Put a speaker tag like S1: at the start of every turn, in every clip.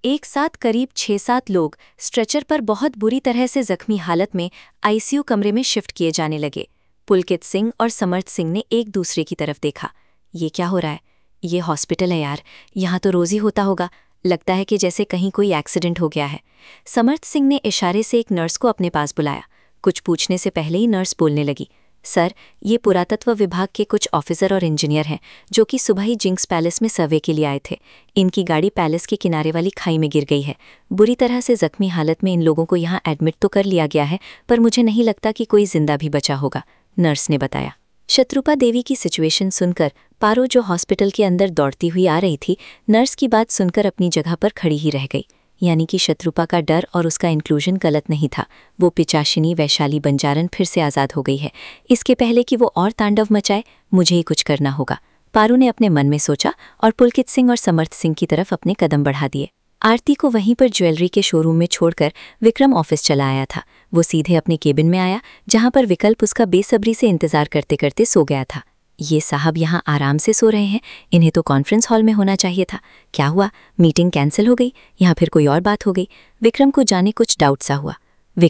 S1: एक साथ करीब 6-7 लोग स्ट्रेचर पर बहुत बुरी तरह से जख्मी हालत में आईसीयू कमरे में शिफ्ट किए जाने लगे। पुलकित सिंह और समर्थ सिंह ने एक दूसरे की तरफ देखा। ये क्या हो रहा है? ये हॉस्पिटल है यार, यहाँ तो रोज ही होता होगा। लगता है कि जैसे कहीं कोई एक्सीडेंट हो गया है। समर्थ सिंह ने इशारे से एक नर्स को अपने पास बुलाया। कुछ पूछने से पहले ही नर्स बोलने लगी, सर, ये पुरातत्व विभाग के कुछ ऑफिसर और इंजीनियर हैं जो कि सुबह ही जिंक्स पैलेस में सर्वे के लिए आए थे। इनकी गाड़ी पैलेस के किनारे वाली खाई में गिर गई है। बुरी तरह से जख्मी हालत में इन लोगों को यहाँ एडमिट तो कर लिया गया है, पर मुझे नहीं लगता कि कोई जिंदा भी बचा होगा, नर्स ने बताया। शत्रुपा देवी की सिचुएशन सुनकर पारो, जो हॉस्पिटल के अंदर दौड़ती हुई आ रही थी, नर्स की बात सुनकर अपनी जगह पर खड़ी ही रह गई। यानी कि शत्रुपा का डर और उसका इंक्लूजन गलत नहीं था। वो पिचाशिनी वैशाली बंजारन फिर से आज़ाद हो गई है। इसके पहले कि वो और तांडव मचाए, मुझे ही कुछ करना होगा, पारू ने अपने मन में सोचा और पुलकित सिंह और समर्थ सिंह की तरफ अपने कदम बढ़ा दिए। आरती को वहीं पर ज्वेलरी के शोरूम में छोड़कर विक्रम ऑफिस चला आया था। वो सीधे अपने केबिन में आया, जहां पर विकल्प उसका बेसब्री से इंतजार करते करते सो गया था। ये साहब यहाँ आराम से सो रहे हैं, इन्हें तो कॉन्फ्रेंस हॉल में होना चाहिए था। क्या हुआ? मीटिंग कैंसिल हो गई या फिर कोई और बात हो गई? विक्रम को जाने कुछ डाउट सा हुआ।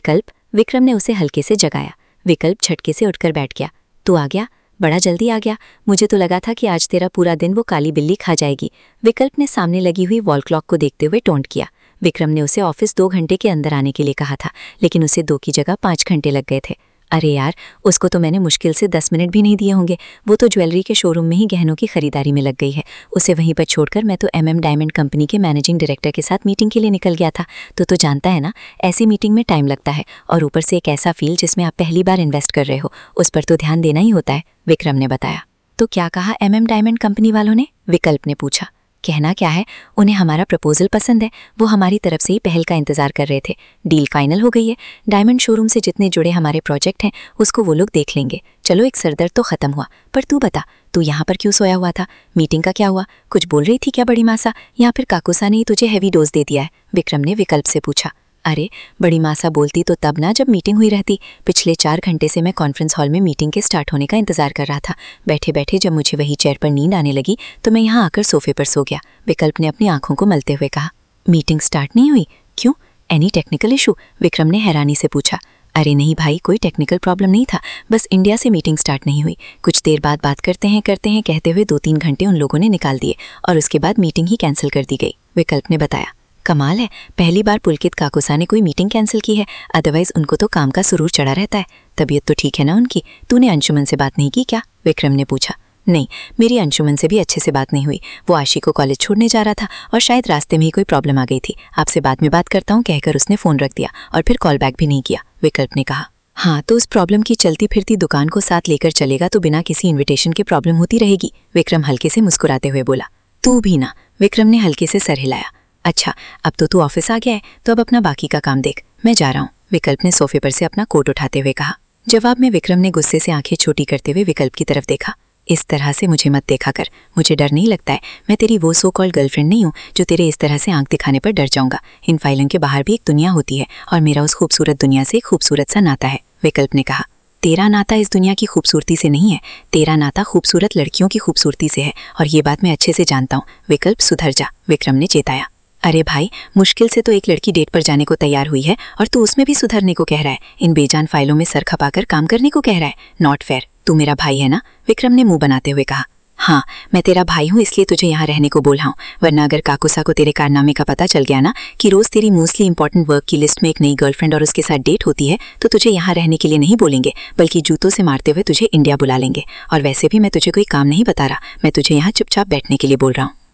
S1: विक्रम ने उसे हल्के से जगाया। विकल्प झटके से उठकर बैठ गया। तू आ गया? बड़ा जल्दी आ गया। मुझे तो लगा था कि आज तेरा पूरा दिन वो काली बिल्ली खा जाएगी। विकल्प ने सामने लगी हुई वॉल क्लॉक को देखते हुए टोंट किया। विक्रम ने उसे ऑफिस 2 घंटे के अंदर आने के लिए कहा था, लेकिन उसे 2 की जगह 5 घंटे लग गए थे। अरे यार, उसको तो मैंने मुश्किल से 10 मिनट भी नहीं दिए होंगे। वो तो ज्वेलरी के शोरूम में ही गहनों की खरीदारी में लग गई है। उसे वहीं पर छोड़कर मैं तो डायमंड कंपनी के मैनेजिंग डायरेक्टर के साथ मीटिंग के लिए निकल गया था। तो जानता है ना, ऐसी मीटिंग में टाइम लगता है, और ऊपर से एक ऐसा फील्ड जिसमें आप पहली बार इन्वेस्ट कर रहे हो, उस पर तो ध्यान देना ही होता है, विक्रम ने बताया। तो क्या कहा डायमंड कंपनी वालों ने? विकल्प ने पूछा। कहना क्या है, उन्हें हमारा प्रपोजल पसंद है। वो हमारी तरफ से ही पहल का इंतजार कर रहे थे। डील फाइनल हो गई है। डायमंड शोरूम से जितने जुड़े हमारे प्रोजेक्ट हैं, उसको वो लोग देख लेंगे। चलो, एक सरदर्द तो खत्म हुआ। पर तू बता, तू यहाँ पर क्यों सोया हुआ था? मीटिंग का क्या हुआ? कुछ बोल रही थी क्या बड़ी मासा, या फिर काकुसा ने ही तुझे हैवी डोज दे दिया है? विक्रम ने विकल्प से पूछा। अरे, बड़ी मासा बोलती तो तब ना, जब मीटिंग हुई रहती। पिछले 4 घंटे से मैं कॉन्फ्रेंस हॉल में मीटिंग के स्टार्ट होने का इंतजार कर रहा था। बैठे बैठे जब मुझे वही चेयर पर नींद आने लगी तो मैं यहाँ आकर सोफे पर सो गया, विकल्प ने अपनी आंखों को मलते हुए कहा। मीटिंग स्टार्ट नहीं हुई? क्यों? Any technical issue? विक्रम ने हैरानी से पूछा। अरे नहीं भाई, कोई टेक्निकल प्रॉब्लम नहीं था, बस इंडिया से मीटिंग स्टार्ट नहीं हुई। कुछ देर बाद बात करते हैं कहते हुए 2-3 घंटे उन लोगों ने निकाल दिए, और उसके बाद मीटिंग ही कैंसिल कर दी गई, विकल्प ने बताया। कमाल है, पहली बार पुलकित काकुसा ने कोई मीटिंग कैंसिल की है, अदरवाइज उनको तो काम का सुरूर चढ़ा रहता है। तबीयत तो ठीक है ना उनकी? तूने अंशुमन से बात नहीं की क्या? विक्रम ने पूछा। नहीं, मेरी अंशुमन से भी अच्छे से बात नहीं हुई। वो आशी को कॉलेज छोड़ने जा रहा था और शायद रास्ते में ही कोई प्रॉब्लम आ गई थी। आपसे बाद में बात करता हूँ कहकर उसने फ़ोन रख दिया और फिर कॉल बैक भी नहीं किया, विकल्प ने कहा। हाँ, तो उस प्रॉब्लम की चलती फिरती दुकान को साथ लेकर चलेगा तो बिना किसी इन्विटेशन के प्रॉब्लम होती रहेगी, विक्रम हल्के से मुस्कुराते हुए बोला। तू भी ना, विक्रम ने हल्के से सर हिलाया। अच्छा, अब तो तू ऑफिस आ गया है, तो अब अपना बाकी का काम देख, मैं जा रहा हूँ, विकल्प ने सोफे पर से अपना कोट उठाते हुए कहा। जवाब में विक्रम ने गुस्से से आंखें छोटी करते हुए विकल्प की तरफ देखा। इस तरह से मुझे मत देखा कर, मुझे डर नहीं लगता है। मैं तेरी वो सो कॉल्ड गर्लफ्रेंड नहीं हूँ जो तेरे इस तरह से आंख दिखाने पर डर जाऊंगा। इन फाइलों के बाहर भी एक दुनिया होती है, और मेरा उस खूबसूरत दुनिया से एक खूबसूरत सा नाता है, विकल्प ने कहा। तेरा नाता इस दुनिया की खूबसूरती से नहीं है, तेरा नाता खूबसूरत लड़कियों की खूबसूरती से है, और ये बात मैं अच्छे से जानता हूँ। विकल्प, सुधर जा, विक्रम ने चेताया। अरे भाई, मुश्किल से तो एक लड़की डेट पर जाने को तैयार हुई है और तू उसमें भी सुधरने को कह रहा है। इन बेजान फाइलों में सर खपाकर काम करने को कह रहा है। Not fair. तू मेरा भाई है ना? विक्रम ने मुंह बनाते हुए कहा। हाँ, मैं तेरा भाई हूँ, इसलिए तुझे यहाँ रहने को बोला हूँ, वरना अगर काकुसा को तेरे कारनामे का पता चल गया ना, कि रोज तेरी मोस्टली इंपॉर्टेंट वर्क की लिस्ट में एक नई गर्लफ्रेंड और उसके साथ डेट होती है, तो तुझे यहाँ रहने के लिए नहीं बोलेंगे, बल्कि जूतों से मारते हुए तुझे इंडिया बुला लेंगे। और वैसे भी मैं तुझे कोई काम नहीं बता रहा, मैं तुझे यहाँ चुपचाप बैठने के लिए बोल रहा हूँ।